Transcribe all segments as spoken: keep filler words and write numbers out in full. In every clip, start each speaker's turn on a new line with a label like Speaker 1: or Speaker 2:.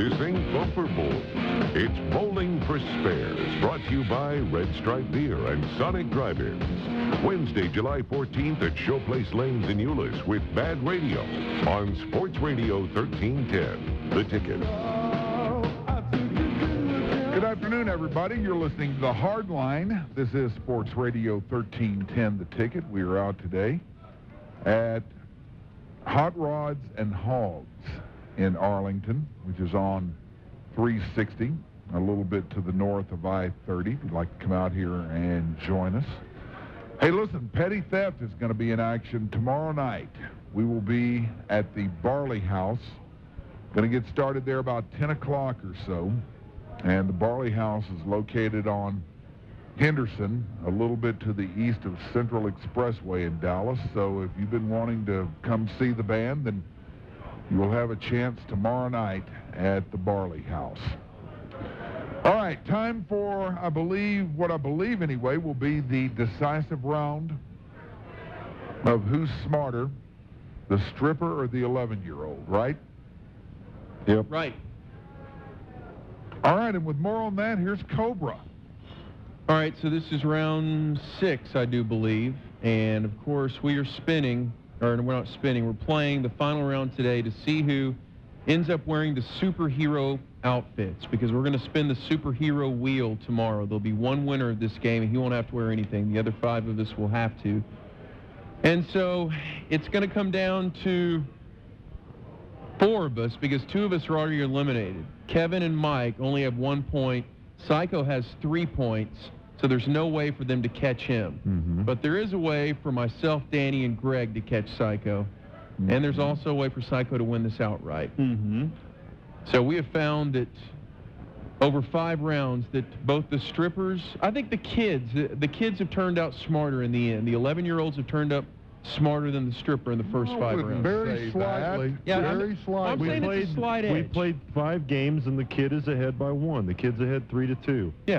Speaker 1: Introducing Bumper Bowl. It's bowling for spares, brought to you by Red Stripe Beer and Sonic Drive-Ins. Wednesday, July fourteenth at Showplace Lanes in Euless with Bad Radio on Sports Radio thirteen ten. The Ticket.
Speaker 2: Good afternoon, everybody. You're listening to The Hard Line. This is Sports Radio thirteen ten, The Ticket. We are out today at Hot Rods and Hogs in Arlington, which is on three sixty, a little bit to the north of I thirty, if you'd like to come out here and join us. Hey, listen, petty theft is going to be in action tomorrow night. We will be at the Barley House. Going to get started there about ten o'clock or so. And the Barley House is located on Henderson, a little bit to the east of Central Expressway in Dallas. So if you've been wanting to come see the band, then you will have a chance tomorrow night at the Barley House. All right, time for, I believe, what I believe anyway, will be the decisive round of who's smarter, the stripper or the eleven-year-old, right?
Speaker 3: Yep.
Speaker 4: Right.
Speaker 2: All right, and with more on that, here's Cobra.
Speaker 4: All right, so this is round six, I do believe. And, of course, we are spinning, or we're not spinning, we're playing the final round today to see who ends up wearing the superhero outfits, because we're going to spin the superhero wheel tomorrow. There'll be one winner of this game, and he won't have to wear anything. The other five of us will have to. And so it's going to come down to four of us, because two of us are already eliminated. Kevin and Mike only have one point. Psycho has three points, so there's no way for them to catch him.
Speaker 3: Mm-hmm.
Speaker 4: But there is a way for myself, Danny, and Greg to catch Psycho. Mm-hmm. And there's also a way for Psycho to win this outright.
Speaker 3: Mm-hmm.
Speaker 4: So we have found that over five rounds that both the strippers, I think the kids, the, the kids have turned out smarter in the end. The eleven-year-olds have turned up smarter than the stripper in the first
Speaker 2: I
Speaker 4: five
Speaker 2: wouldn't
Speaker 4: rounds.
Speaker 2: say
Speaker 5: Very slightly.
Speaker 2: that.
Speaker 4: Yeah,
Speaker 5: very
Speaker 4: I'm-
Speaker 5: slightly.
Speaker 4: I'm
Speaker 3: We
Speaker 4: saying it's a
Speaker 3: played,
Speaker 4: slight
Speaker 3: we
Speaker 4: edge.
Speaker 3: played five games, and the kid is ahead by one. The kid's ahead three to two.
Speaker 4: Yeah.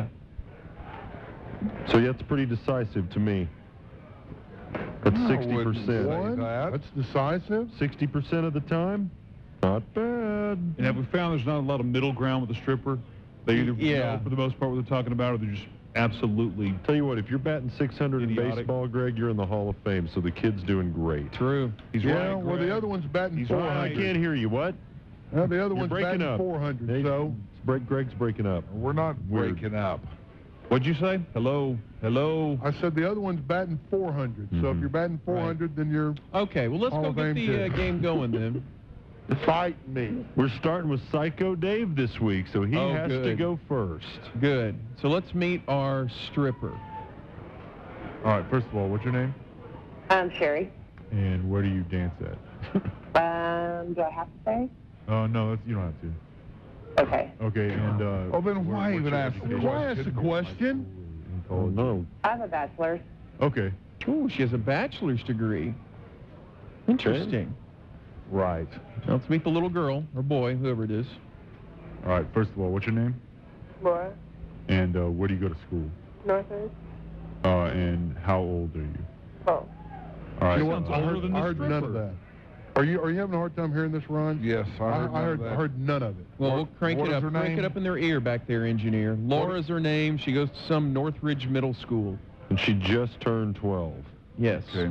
Speaker 3: So that's pretty decisive to me. That's
Speaker 2: I
Speaker 3: sixty
Speaker 2: wouldn't
Speaker 3: percent.
Speaker 2: say
Speaker 5: One,
Speaker 2: that.
Speaker 5: that's decisive.
Speaker 3: sixty percent of the time, not bad.
Speaker 6: And have we found there's not a lot of middle ground with the stripper? They either
Speaker 4: Yeah.
Speaker 6: know for the most part what they're talking about, or they're just absolutely.
Speaker 3: Tell you what, if you're batting six hundred in
Speaker 6: Idiotic.
Speaker 3: baseball, Greg, you're in the Hall of Fame, so the kid's doing great.
Speaker 4: True.
Speaker 6: He's
Speaker 5: Yeah,
Speaker 6: right.
Speaker 5: well,
Speaker 6: Greg.
Speaker 5: the other one's batting
Speaker 6: He's
Speaker 5: four
Speaker 6: right.
Speaker 3: I
Speaker 5: hundred.
Speaker 3: can't hear you. What?
Speaker 5: Uh, the other
Speaker 3: You're
Speaker 5: one's
Speaker 3: breaking
Speaker 5: batting
Speaker 3: up.
Speaker 5: four hundred,
Speaker 3: Hey,
Speaker 5: so...
Speaker 3: Greg, Greg's breaking up.
Speaker 2: We're not
Speaker 3: Weird.
Speaker 2: breaking up.
Speaker 6: What'd you say? Hello, hello.
Speaker 5: I said the other one's batting four hundred. So if
Speaker 3: Mhm.
Speaker 5: you're batting four hundred, then you're
Speaker 4: Okay, well, let's
Speaker 5: Hall
Speaker 4: go
Speaker 5: of
Speaker 4: get
Speaker 5: Fame
Speaker 4: the
Speaker 5: kid.
Speaker 4: uh, game going then.
Speaker 5: fight me.
Speaker 3: We're starting with Psycho Dave this week, so he
Speaker 4: Oh,
Speaker 3: has to
Speaker 4: good.
Speaker 3: go first.
Speaker 4: Good. So let's meet our stripper.
Speaker 6: All right. First of all, what's your name?
Speaker 7: Um, Sherry.
Speaker 6: And where do you dance at?
Speaker 7: Um, do I have to say?
Speaker 6: Oh no, that's, you don't have to.
Speaker 7: Okay.
Speaker 6: Okay. And uh,
Speaker 2: Well, then why
Speaker 6: what's
Speaker 2: even
Speaker 6: your
Speaker 2: ask the
Speaker 6: education?
Speaker 5: Why ask the question?
Speaker 3: Oh, no.
Speaker 7: I have a bachelor's.
Speaker 6: Okay.
Speaker 4: Ooh, she has a bachelor's degree. Interesting.
Speaker 6: Right.
Speaker 4: Now let's meet the little girl, or boy, whoever it is.
Speaker 6: All right. First of all, what's your name?
Speaker 7: Laura.
Speaker 6: And uh, where do you go to school?
Speaker 7: Northridge.
Speaker 6: Uh, and how old are you?
Speaker 7: Oh.
Speaker 6: All right.
Speaker 5: You know what? I
Speaker 6: older
Speaker 5: heard,
Speaker 6: than the
Speaker 5: I heard none of
Speaker 6: stripper.
Speaker 5: that. Are you Are you having a hard time hearing this, Ron?
Speaker 2: Yes, I
Speaker 5: I,
Speaker 2: heard,
Speaker 5: I
Speaker 2: none of
Speaker 5: heard,
Speaker 2: that.
Speaker 5: I heard none of it.
Speaker 4: Well,
Speaker 2: What-
Speaker 4: we'll crank
Speaker 2: what
Speaker 4: it
Speaker 2: is
Speaker 4: up.
Speaker 2: her
Speaker 4: Crank
Speaker 2: name?
Speaker 4: it up in their ear back there, engineer. Laura's her name. She goes to some Northridge Middle School.
Speaker 3: And she just turned twelve.
Speaker 4: Yes.
Speaker 2: Okay.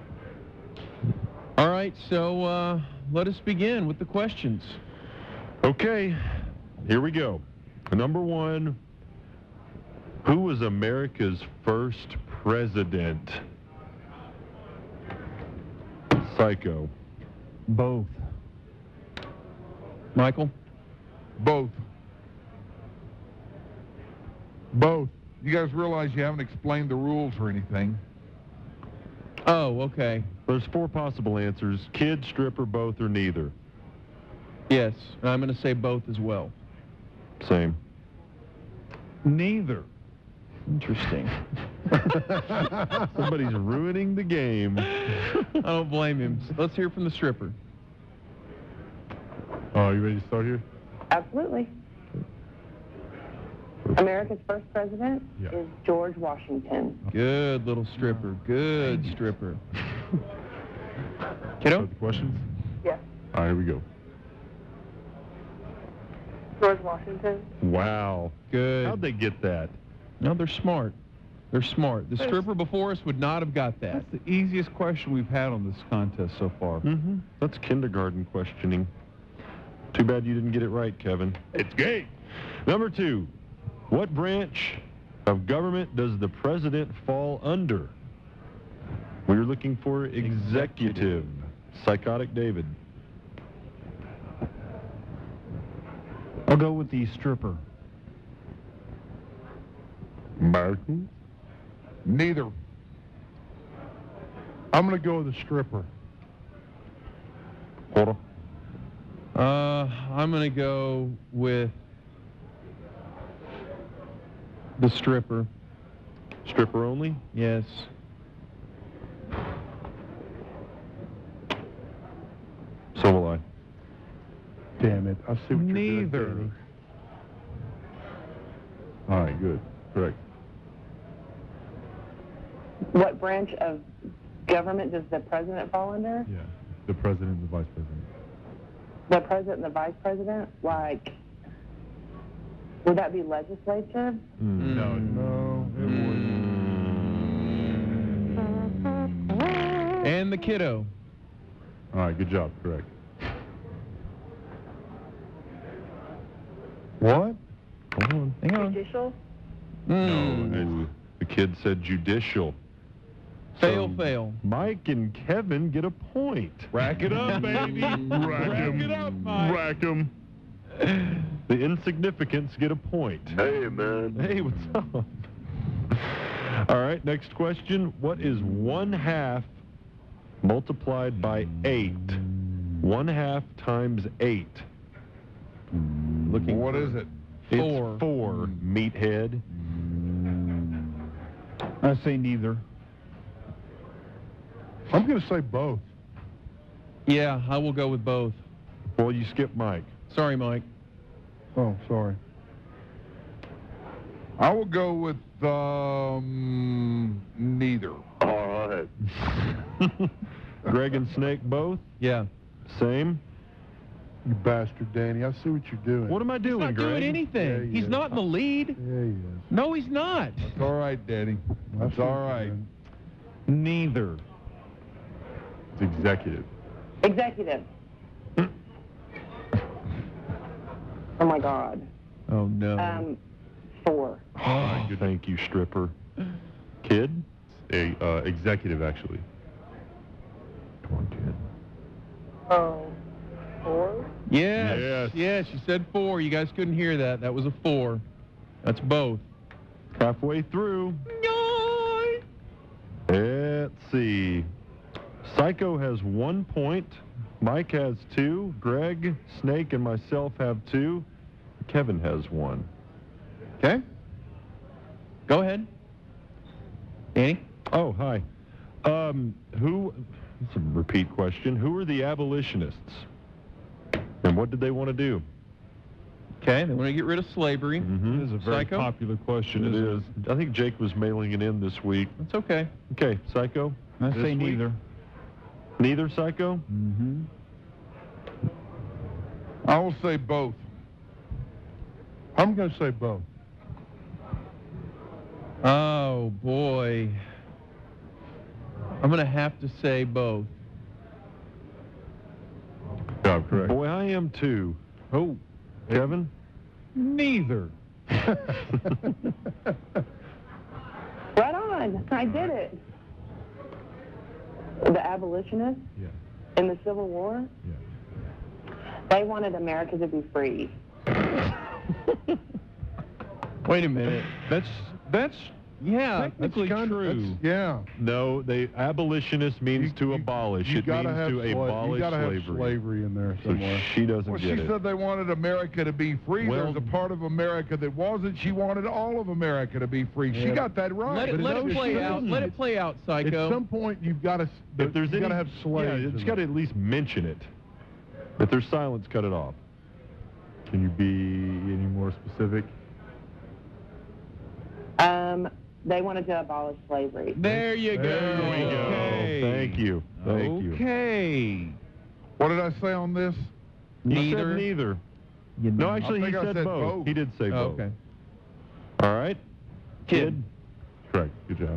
Speaker 4: All right, so uh, let us begin with the questions.
Speaker 3: Okay, here we go. Number one, who was America's first president? Psycho.
Speaker 4: Both. Michael?
Speaker 2: Both.
Speaker 5: Both.
Speaker 2: You guys realize you haven't explained the rules or anything.
Speaker 4: Oh, okay.
Speaker 3: There's four possible answers. Kid, stripper, both, or neither.
Speaker 4: Yes, and I'm going to say both as well.
Speaker 3: Same.
Speaker 6: Neither.
Speaker 4: Interesting.
Speaker 3: Somebody's ruining the game.
Speaker 4: I don't blame him. Let's hear from the stripper.
Speaker 6: Oh, you ready to start here?
Speaker 7: Absolutely. America's first president
Speaker 6: Yeah.
Speaker 7: is George Washington.
Speaker 4: Good little stripper. Good stripper. Kiddo?
Speaker 6: Start the questions?
Speaker 7: Yes.
Speaker 6: All right, here we go.
Speaker 7: George Washington.
Speaker 3: Wow.
Speaker 4: Good.
Speaker 3: How'd they get that?
Speaker 4: No, they're smart. They're smart. The stripper before us would not have got that.
Speaker 6: That's the easiest question we've had on this contest so far.
Speaker 3: Mm-hmm. That's kindergarten questioning. Too bad you didn't get it right, Kevin. It's gay. Number two, what branch of government does the president fall under? We're looking for executive. Psychotic David.
Speaker 6: I'll go with the stripper.
Speaker 5: Martin?
Speaker 2: Neither.
Speaker 5: I'm going to go with the stripper.
Speaker 3: Hold on.
Speaker 4: Uh, I'm going to go with the stripper.
Speaker 3: Stripper only?
Speaker 4: Yes.
Speaker 3: So will I.
Speaker 5: Damn it. I see what you're doing,
Speaker 6: Neither.
Speaker 5: Danny.
Speaker 6: All right, good. Correct.
Speaker 7: What branch of government does the president fall under?
Speaker 6: Yeah. The president and the vice president.
Speaker 7: The president and the vice president? Like, would that be legislative?
Speaker 3: Mm.
Speaker 6: No,
Speaker 5: No, it wouldn't.
Speaker 4: And the kiddo.
Speaker 6: All right, good job. Correct.
Speaker 5: What?
Speaker 3: Hold on.
Speaker 4: Hang on.
Speaker 7: Judicial?
Speaker 4: Mm.
Speaker 3: No, the kid said judicial.
Speaker 4: Fail,
Speaker 3: So
Speaker 4: fail.
Speaker 3: Mike and Kevin get a point.
Speaker 6: Rack it up, baby.
Speaker 3: Rack
Speaker 6: Rack
Speaker 3: 'em.
Speaker 6: it up, Mike.
Speaker 3: Rack 'em. The insignificants get a point.
Speaker 1: Hey, man.
Speaker 3: Hey, what's up? All right, next question. What is one half multiplied by eight? One half times eight. Looking
Speaker 2: What
Speaker 3: for-
Speaker 2: is it?
Speaker 3: It's
Speaker 4: Four.
Speaker 3: four, meathead.
Speaker 6: I say neither.
Speaker 5: I'm going to say both.
Speaker 4: Yeah, I will go with both.
Speaker 3: Well, you skipped Mike.
Speaker 4: Sorry, Mike.
Speaker 5: Oh, sorry.
Speaker 2: I will go with um, neither.
Speaker 1: All right.
Speaker 3: Greg and Snake both?
Speaker 4: Yeah.
Speaker 3: Same?
Speaker 5: You bastard, Danny. I see what you're doing.
Speaker 3: What am I
Speaker 4: He's
Speaker 3: doing,
Speaker 4: not
Speaker 3: Greg?
Speaker 4: doing anything.
Speaker 5: Yeah, he
Speaker 4: He's
Speaker 5: is.
Speaker 4: not in the lead.
Speaker 5: Yeah, he is.
Speaker 4: No, he's not.
Speaker 2: It's all right, Daddy.
Speaker 5: I
Speaker 2: That's
Speaker 5: see what
Speaker 2: all
Speaker 5: you're
Speaker 2: right.
Speaker 5: doing.
Speaker 6: Neither. It's executive.
Speaker 7: Executive. Oh, my God.
Speaker 4: Oh, no.
Speaker 7: Um, four.
Speaker 3: Oh, thank you, stripper. Kid?
Speaker 6: A uh, executive, actually.
Speaker 3: Come on, kid.
Speaker 7: Oh, four?
Speaker 4: yes.
Speaker 3: Yes.
Speaker 4: Yes, you said four. You guys couldn't hear that. That was a four. That's both.
Speaker 3: Halfway through. Let's see. Psycho has one point. Mike has two. Greg, Snake, and myself have two. Kevin has one.
Speaker 4: Okay. Go ahead. Danny?
Speaker 3: Oh, hi. Um, who, it's a repeat question. Who are the abolitionists? And what did they want to do?
Speaker 4: Okay, they want to get rid of slavery.
Speaker 3: Mm-hmm.
Speaker 6: It is a very
Speaker 4: Psycho?
Speaker 6: popular question,
Speaker 3: It
Speaker 6: isn't
Speaker 3: is. I think Jake was mailing it in this week.
Speaker 4: That's okay.
Speaker 3: Okay, Psycho?
Speaker 6: it? I
Speaker 3: This
Speaker 6: say
Speaker 3: week?
Speaker 6: neither.
Speaker 3: Neither, Psycho?
Speaker 6: Mm-hmm.
Speaker 2: I will say both.
Speaker 5: I'm going to say both.
Speaker 4: Oh, boy. I'm going to have to say both.
Speaker 6: Yeah, correct.
Speaker 3: Boy, I am too.
Speaker 6: Oh,
Speaker 3: Kevin?
Speaker 6: neither.
Speaker 7: Right on. I did it. The abolitionists
Speaker 6: Yeah.
Speaker 7: in the Civil War,
Speaker 6: Yeah.
Speaker 7: they wanted America to be free.
Speaker 4: Wait a minute. That's, that's, yeah,
Speaker 3: Technically
Speaker 4: that's
Speaker 3: true.
Speaker 4: true.
Speaker 5: Yeah.
Speaker 3: No, they abolitionist means
Speaker 5: You-
Speaker 3: to
Speaker 5: you-
Speaker 3: abolish.
Speaker 5: You
Speaker 3: it
Speaker 5: gotta
Speaker 3: means
Speaker 5: have
Speaker 3: to
Speaker 5: sla- you
Speaker 3: abolish
Speaker 5: gotta have
Speaker 3: slavery.
Speaker 5: slavery in there
Speaker 3: So
Speaker 5: somewhere.
Speaker 3: she doesn't
Speaker 2: Well, she
Speaker 3: get it.
Speaker 2: said they wanted America to be free.
Speaker 3: Well-
Speaker 2: There's a part of America that wasn't. She wanted all of America to be free. She
Speaker 5: Yeah.
Speaker 2: got that right.
Speaker 4: Let it,
Speaker 5: But
Speaker 4: let
Speaker 5: no,
Speaker 4: it
Speaker 5: she
Speaker 4: play out.
Speaker 5: doesn't.
Speaker 4: Let it play out,
Speaker 5: At
Speaker 4: Psycho.
Speaker 5: some point, you've got to.
Speaker 3: If there's
Speaker 5: you
Speaker 3: any,
Speaker 5: got to have slaves.
Speaker 3: yeah, it's
Speaker 5: in
Speaker 3: got to
Speaker 5: there.
Speaker 3: at least mention it. If there's silence, cut it off.
Speaker 6: Can you be any more specific?
Speaker 7: Um, they wanted to abolish slavery.
Speaker 4: There you go.
Speaker 5: There
Speaker 3: There we go.
Speaker 4: Okay.
Speaker 3: Thank you. Thank you.
Speaker 4: Okay.
Speaker 2: What did I say on this?
Speaker 3: You
Speaker 4: Neither.
Speaker 3: said neither.
Speaker 4: You
Speaker 3: No,
Speaker 4: know.
Speaker 3: actually,
Speaker 2: I
Speaker 3: he
Speaker 2: think I
Speaker 3: said,
Speaker 2: said
Speaker 3: both.
Speaker 2: both.
Speaker 3: He did say
Speaker 4: Oh,
Speaker 3: both.
Speaker 4: okay.
Speaker 3: All right. Kid.
Speaker 6: Correct. Good job.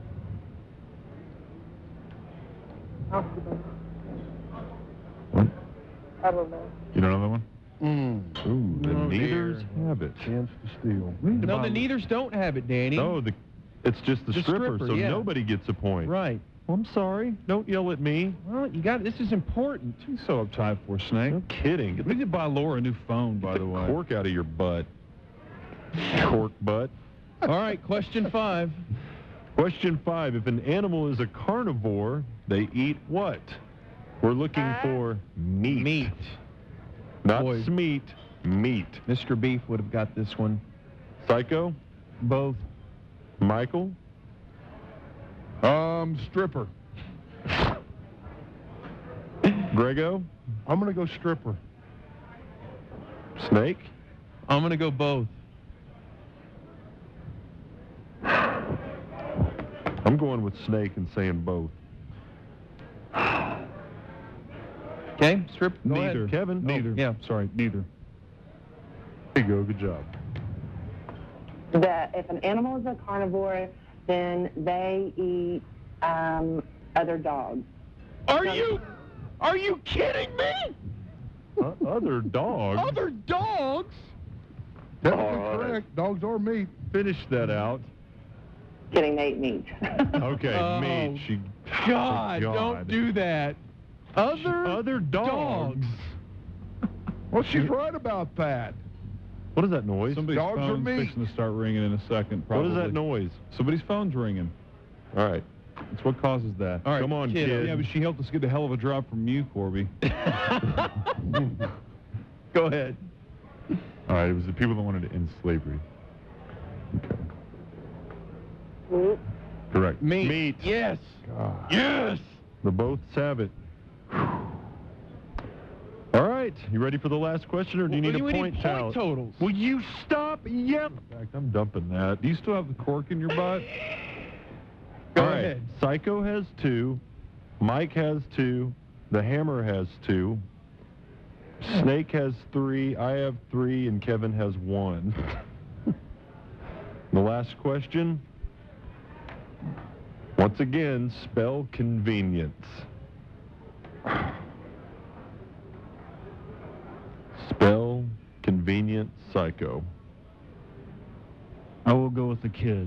Speaker 3: What?
Speaker 7: I don't know.
Speaker 6: You know another one?
Speaker 5: Mm.
Speaker 3: Ooh, the
Speaker 4: Oh,
Speaker 3: neithers
Speaker 4: dear.
Speaker 3: have it.
Speaker 5: Chance to steal.
Speaker 4: No, the neithers don't have it, Danny.
Speaker 3: No, the, it's just the,
Speaker 4: The
Speaker 3: stripper,
Speaker 4: stripper,
Speaker 3: so
Speaker 4: yeah.
Speaker 3: nobody gets a point.
Speaker 4: Right.
Speaker 3: Well, I'm sorry. Don't yell at me.
Speaker 4: Well, you got this is important.
Speaker 6: She's so uptight for Snake.
Speaker 3: No kidding. Get
Speaker 6: We
Speaker 3: the,
Speaker 6: need to buy Laura a new phone, by
Speaker 3: get
Speaker 6: the
Speaker 3: the
Speaker 6: way.
Speaker 3: cork out of your butt. Cork butt.
Speaker 4: All right, question five.
Speaker 3: Question five. If an animal is a carnivore, they eat what? We're looking for meat.
Speaker 4: Meat.
Speaker 3: Not
Speaker 4: Boy.
Speaker 3: smeat, meat.
Speaker 4: Mister Beef would have got this one.
Speaker 3: Psycho?
Speaker 4: Both.
Speaker 3: Michael?
Speaker 2: Um, stripper.
Speaker 3: Grego?
Speaker 5: I'm going to go stripper.
Speaker 3: Snake?
Speaker 4: I'm going to go both.
Speaker 3: I'm going with snake and saying both.
Speaker 4: Okay, strip. Go
Speaker 6: Neither.
Speaker 4: ahead.
Speaker 3: Kevin?
Speaker 6: Neither.
Speaker 4: yeah.
Speaker 6: Sorry, neither.
Speaker 5: There you go. Good job.
Speaker 7: That if an animal is a carnivore, then they eat um, other dogs.
Speaker 4: Are you Are you kidding me?
Speaker 3: Uh, other dogs?
Speaker 4: Other dogs?
Speaker 5: Technically
Speaker 3: All right.
Speaker 5: correct. Dogs are meat.
Speaker 3: Finish that out.
Speaker 7: Kidding, they eat meat.
Speaker 3: Okay,
Speaker 4: Oh,
Speaker 3: meat. She,
Speaker 4: God,
Speaker 3: God.
Speaker 4: don't do that. Other
Speaker 3: Other dogs.
Speaker 4: dogs.
Speaker 2: Well, she's right about that.
Speaker 3: What is that noise?
Speaker 6: Somebody's
Speaker 2: Dogs are
Speaker 6: phone's
Speaker 2: meat.
Speaker 6: fixing to start ringing in a second,
Speaker 3: What
Speaker 6: probably.
Speaker 3: is that noise?
Speaker 6: Somebody's phone's ringing.
Speaker 3: All right.
Speaker 6: That's what causes that.
Speaker 4: All right,
Speaker 3: Come on,
Speaker 4: kid.
Speaker 3: kid.
Speaker 6: Yeah, but she helped us get a hell of a drop from you, Corby.
Speaker 4: Go ahead.
Speaker 6: All right, it was the people that wanted to end slavery.
Speaker 7: Meat.
Speaker 6: Correct.
Speaker 4: Meat.
Speaker 3: Meat.
Speaker 4: Yes.
Speaker 5: God.
Speaker 4: Yes.
Speaker 3: The both have it. All right. You ready for the last question, or do you need a
Speaker 4: we
Speaker 3: point
Speaker 4: need
Speaker 3: tally?
Speaker 4: point totals.
Speaker 3: Will you stop yelling? In fact, I'm dumping that.
Speaker 6: Do you still have the cork in your butt?
Speaker 4: Go
Speaker 3: All right.
Speaker 4: ahead.
Speaker 3: Psycho has two. Mike has two. The Hammer has two. Snake has three. I have three, and Kevin has one. The last question. Once again, spell convenience. Spell convenient psycho.
Speaker 6: I will go with the kid.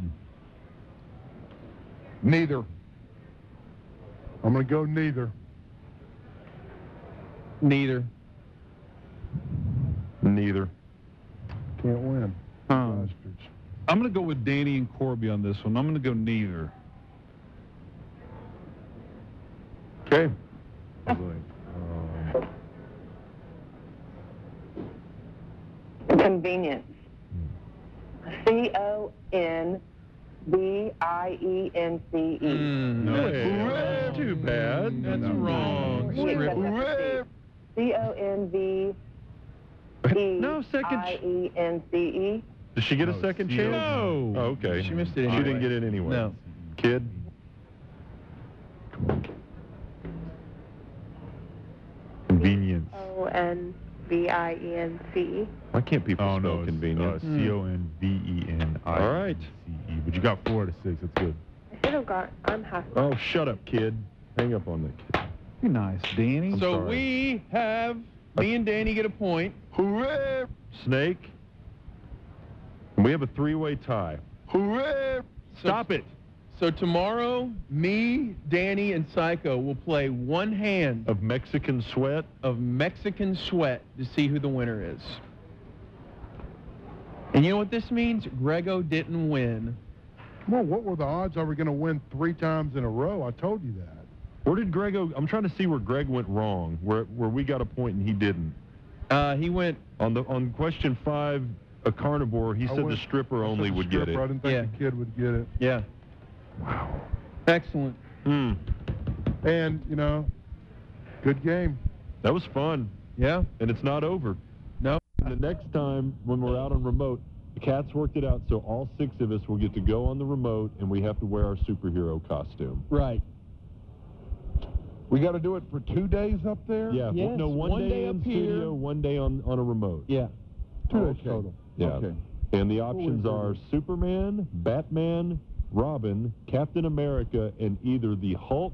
Speaker 2: Neither.
Speaker 5: I'm going to go neither.
Speaker 4: Neither.
Speaker 3: Neither.
Speaker 5: Can't win.
Speaker 6: Um,
Speaker 5: Bastards.
Speaker 6: I'm going to go with Danny and Corby on this one. I'm going to go neither.
Speaker 3: Okay.
Speaker 7: Convenience. C O N V I E N C E.
Speaker 4: Mm,
Speaker 3: No,
Speaker 4: that's-
Speaker 3: that's too bad.
Speaker 4: That's
Speaker 3: No.
Speaker 4: wrong.
Speaker 7: He accepts that C O N V E
Speaker 3: No, second.
Speaker 7: I E N C E.
Speaker 3: Did she get a
Speaker 6: No,
Speaker 3: second
Speaker 6: C O N.
Speaker 3: chance?
Speaker 4: No.
Speaker 3: Oh, okay.
Speaker 4: She missed it
Speaker 3: She
Speaker 4: anyway.
Speaker 3: didn't get it anyway.
Speaker 4: No.
Speaker 3: Kid? Come on. Convenience.
Speaker 8: O N V I E N C E.
Speaker 3: Why can't people
Speaker 6: Oh,
Speaker 3: spell
Speaker 6: no, it's
Speaker 3: convenience?
Speaker 6: uh, C O N V E N I.
Speaker 3: All right.
Speaker 6: C E. But you got four out of six. That's good.
Speaker 8: I should have got, I'm half.
Speaker 3: Oh, shut up, kid. Hang up on that kid.
Speaker 6: Be nice, Danny.
Speaker 3: I'm
Speaker 4: So
Speaker 3: sorry.
Speaker 4: we have, me and Danny get a point.
Speaker 2: Hooray!
Speaker 3: Snake. And we have a three-way tie.
Speaker 2: Hooray!
Speaker 4: So-
Speaker 3: Stop it.
Speaker 4: So tomorrow, me, Danny, and Psycho will play one hand
Speaker 3: Of Mexican sweat.
Speaker 4: of Mexican Sweat to see who the winner is. And you know what this means? Grego didn't win.
Speaker 5: Well, what were the odds I were going to win three times in a row? I told you that.
Speaker 3: Where did Greg go? I'm trying to see where Greg went wrong, where where we got a point and he didn't.
Speaker 4: Uh, he went,
Speaker 3: On the on question five, a carnivore, he
Speaker 5: I
Speaker 3: said the
Speaker 5: went-
Speaker 3: stripper
Speaker 5: I said
Speaker 3: only
Speaker 5: the
Speaker 3: would get
Speaker 5: stripper. I
Speaker 3: it.
Speaker 5: didn't think
Speaker 4: Yeah.
Speaker 5: the kid would get it.
Speaker 4: yeah.
Speaker 3: Wow.
Speaker 4: Excellent.
Speaker 3: Hmm.
Speaker 5: And, you know, good game.
Speaker 3: That was fun,
Speaker 4: Yeah.
Speaker 3: and it's not over.
Speaker 4: No.
Speaker 3: And the next time when we're out on remote, the Cats worked it out so all six of us will get to go on the remote, and we have to wear our superhero costume.
Speaker 4: Right.
Speaker 2: We got to do it for two days up there?
Speaker 3: Yeah,
Speaker 9: Yes,
Speaker 3: no, one,
Speaker 9: one
Speaker 3: day,
Speaker 9: day
Speaker 3: in
Speaker 9: up here.
Speaker 3: studio, one day on, on a remote.
Speaker 9: Yeah.
Speaker 5: Two
Speaker 2: Oh,
Speaker 5: days
Speaker 2: okay.
Speaker 5: total.
Speaker 3: Yeah.
Speaker 2: Okay.
Speaker 3: And the options
Speaker 5: Holy
Speaker 3: are
Speaker 5: goodness.
Speaker 3: Superman, Batman, Robin, Captain America, and either the Hulk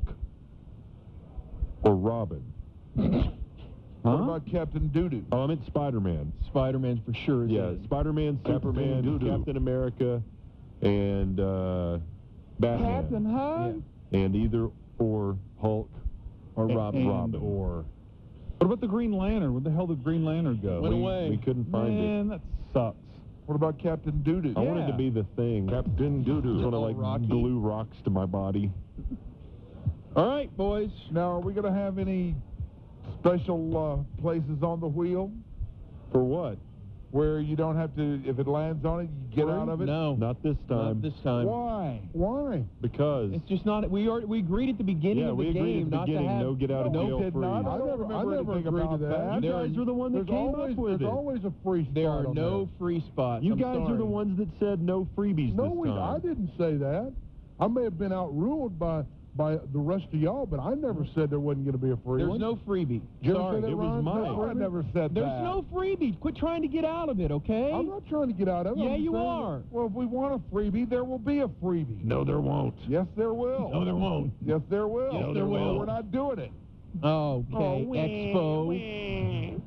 Speaker 3: or Robin.
Speaker 2: What about Captain Doodoo?
Speaker 3: Oh, I meant Spider-Man.
Speaker 9: Spider-Man for sure. is
Speaker 3: Yeah,
Speaker 9: in.
Speaker 3: Spider-Man, Superman,
Speaker 2: Doo-doo.
Speaker 3: Captain America, and uh, Batman.
Speaker 5: Captain High?
Speaker 3: And either or Hulk
Speaker 9: Or Robin.
Speaker 3: Robin.
Speaker 6: Or what about the Green Lantern? Where the hell did Green Lantern go?
Speaker 9: Went
Speaker 3: we,
Speaker 9: away.
Speaker 3: we couldn't find
Speaker 6: Man, that sucks.
Speaker 2: What about Captain Doodoo?
Speaker 3: it. I wanted to
Speaker 6: Yeah.
Speaker 3: be the Thing.
Speaker 1: Captain
Speaker 3: Just
Speaker 1: Doodoo.
Speaker 3: want to
Speaker 9: Oh,
Speaker 3: like
Speaker 9: Rocky.
Speaker 3: glue rocks to my body.
Speaker 9: All right, boys.
Speaker 2: Now, are we going to have any special uh, places on the wheel
Speaker 3: For what?
Speaker 2: where you don't have to, if it lands on it, you get out of it?
Speaker 9: No.
Speaker 3: Not this time.
Speaker 9: Not this time.
Speaker 2: Why?
Speaker 5: Why?
Speaker 3: Because
Speaker 9: It's just not. We are. We agreed at the beginning
Speaker 3: yeah,
Speaker 9: of the
Speaker 3: we agreed
Speaker 9: game
Speaker 3: at the
Speaker 9: not
Speaker 3: beginning.
Speaker 9: to have.
Speaker 3: No get out of
Speaker 2: No, we
Speaker 3: jail
Speaker 2: did
Speaker 3: free.
Speaker 2: not. I
Speaker 5: I
Speaker 2: don't
Speaker 5: never, I
Speaker 2: remember
Speaker 5: never
Speaker 2: anything
Speaker 5: agreed
Speaker 2: about
Speaker 5: to that.
Speaker 2: that.
Speaker 3: You guys are the ones that
Speaker 5: There's
Speaker 3: came
Speaker 5: always,
Speaker 3: up with
Speaker 5: there's
Speaker 3: it.
Speaker 5: always a free spot
Speaker 9: There are
Speaker 5: on
Speaker 9: no
Speaker 5: there.
Speaker 9: free spots.
Speaker 3: You
Speaker 9: I'm
Speaker 3: guys
Speaker 9: sorry.
Speaker 3: are the ones that said no freebies
Speaker 5: No,
Speaker 3: this
Speaker 5: we,
Speaker 3: time.
Speaker 5: I didn't say that. I may have been outruled by by the rest of y'all, but I never said there wasn't going to be a free
Speaker 9: There's
Speaker 5: one.
Speaker 9: no freebie.
Speaker 5: Did you ever
Speaker 9: Sorry.
Speaker 5: say that,
Speaker 3: it was
Speaker 5: Ron?
Speaker 3: mine.
Speaker 2: No, I never said
Speaker 9: There's
Speaker 2: that.
Speaker 9: no freebie. Quit trying to get out of it, okay?
Speaker 5: I'm not trying to get out of it.
Speaker 9: Yeah,
Speaker 5: I'm just
Speaker 9: you
Speaker 5: saying
Speaker 9: are.
Speaker 2: Well, if we want a freebie, there will be a freebie.
Speaker 3: No, there won't.
Speaker 2: Yes, there will.
Speaker 3: No, there won't.
Speaker 2: Yes, there will.
Speaker 3: Yes, there
Speaker 2: Well,
Speaker 3: will.
Speaker 2: We're not doing it.
Speaker 9: Okay. Expo.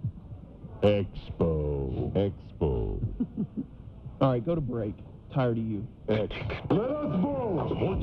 Speaker 3: Expo. Expo.
Speaker 9: All right, go to break. Tired of you.
Speaker 3: Expo. Let us go.